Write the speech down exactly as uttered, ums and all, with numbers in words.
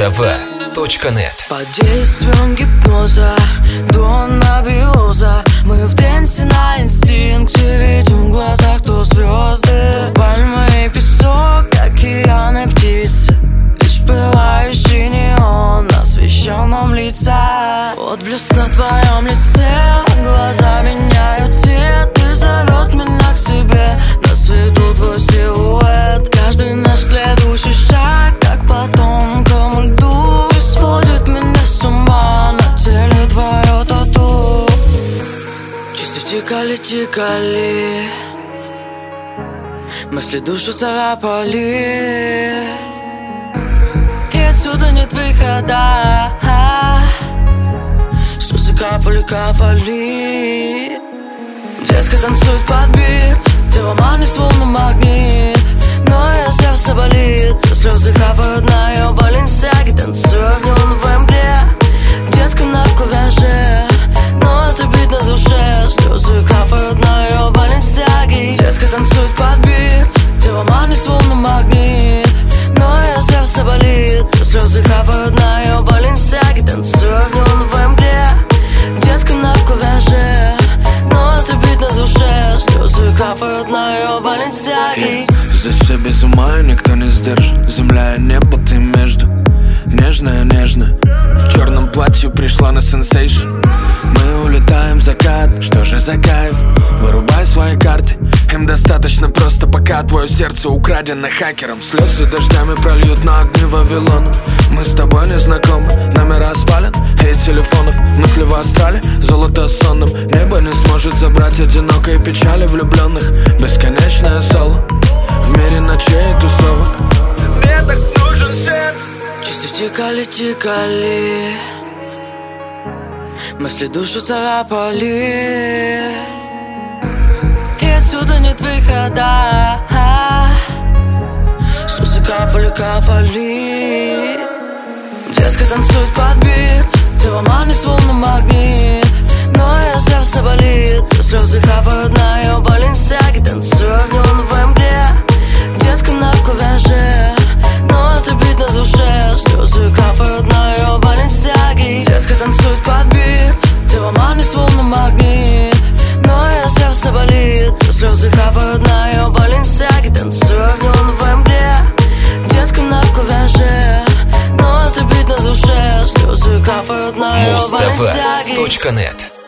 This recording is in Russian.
Муз-ТВ точка нет. Под действием гипноза, до анабиоза, мы в дэнсе на инстинкте, видим в глазах то звезды, пальмы и песок, океаны, птицы, лишь пылающий неон освещал нам лица. Отблеск на твоем лице, глаза меняют цвет, и зовет меня к себе, на свету твой силуэт. Каждый наш следующий шаг, как по тонкому льду, и сводит меня с ума на теле твое тату. Часы тикали, тикали, мысли душу царапали, и отсюда нет выхода. Слезы капали, капали. Детка танцует под бит, тело манит словно магнит, но ее сердце болит, и слезы капают на ее Баленсиаге. Танцуя в неоновой мгле, детка на кураже, но это бит на душе. Слезы капают на ее Баленсиаге. Детка танцует под бит, тело манит словно магнит, но ее сердце болит, и слезы капают на ее Баленсиаге. Танцуя в неоновой мгле, детка на кураже, но это бит на душе. Слезы капают на ее Баленсиаге. Здесь все без ума и никто не сдержит. Земля и небо, ты между. Нежная, нежная, в черном платье пришла на сенсейшн. Мы улетаем в закат, что же за кайф? Вырубай свои карты, им достаточно просто, пока твое сердце украдено хакером. Слезы дождями прольют на огни Вавилона. Мы с тобой не знакомы, номера спален и телефонов. Мысли в астрале, золото сонным. Небо не сможет забрать одинокой печали влюбленных. Бесконечное соло в мире ночей и тусовок. Мне так нужен свет. Часы тикали, тикали, мысли душу царапали, и отсюда нет выхода. Слезы капали, капали. Детка танцует под бит, тело манит словно магнит, но ее сердце болит, и слезы капают на ее Баленсиаге. Танцуя в неоновой мгле, детка на кураже, но это бит на душе. Слезы капают на ее Баленсиаге. Детка танцует под бит, тело манит словно магнит, но ее сердце болит, и слезы капают на ее Баленсиаге. Танцуя в неоновой мгле, детка на кураже, но это бит на душе. Слезы капают на ее Баленсиаге. Муз-ТВ точка нет.